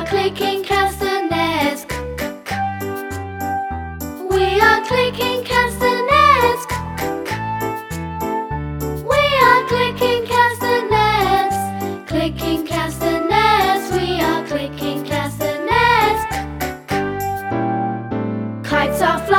are clicking castanets. We are clicking castanets. We are clicking castanets. Clicking castanets. We are clicking castanets. Kites are